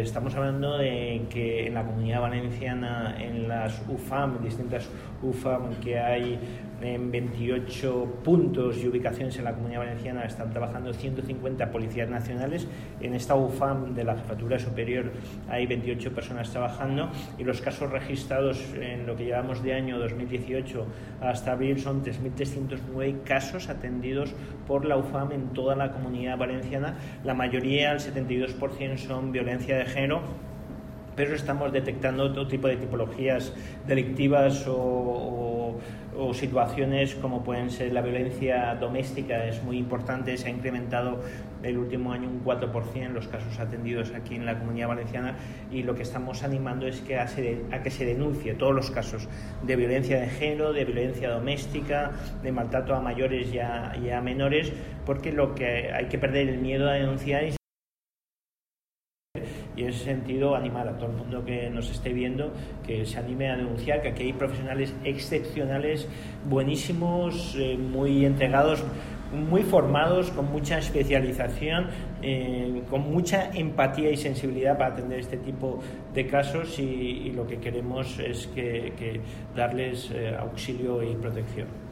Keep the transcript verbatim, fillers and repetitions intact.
estamos hablando de que en la Comunidad Valenciana, en las U F A M, distintas U F A M que hay en veintiocho puntos y ubicaciones en la Comunidad Valenciana, están trabajando ciento cincuenta policías nacionales. En esta U F A M de la Jefatura Superior hay veintiocho personas trabajando, y los casos registrados en lo que llevamos de año dos mil dieciocho hasta abril son tres mil trescientos nueve casos atendidos por la U F A M en toda la Comunidad Valenciana. La mayoría, el setenta y dos por ciento, son violencia de género, pero estamos detectando otro tipo de tipologías delictivas o, o, o situaciones como pueden ser la violencia doméstica. Es muy importante, se ha incrementado el último año un cuatro por ciento los casos atendidos aquí en la Comunidad Valenciana, y lo que estamos animando es que a, se, a que se denuncie todos los casos de violencia de género, de violencia doméstica, de maltrato a mayores y a, y a menores, porque lo que hay que perder el miedo a denunciar. Y en ese sentido animar a todo el mundo que nos esté viendo que se anime a denunciar, que aquí hay profesionales excepcionales, buenísimos, eh, muy entregados, muy formados, con mucha especialización, eh, con mucha empatía y sensibilidad para atender este tipo de casos, y, y lo que queremos es que, que darles eh, auxilio y protección.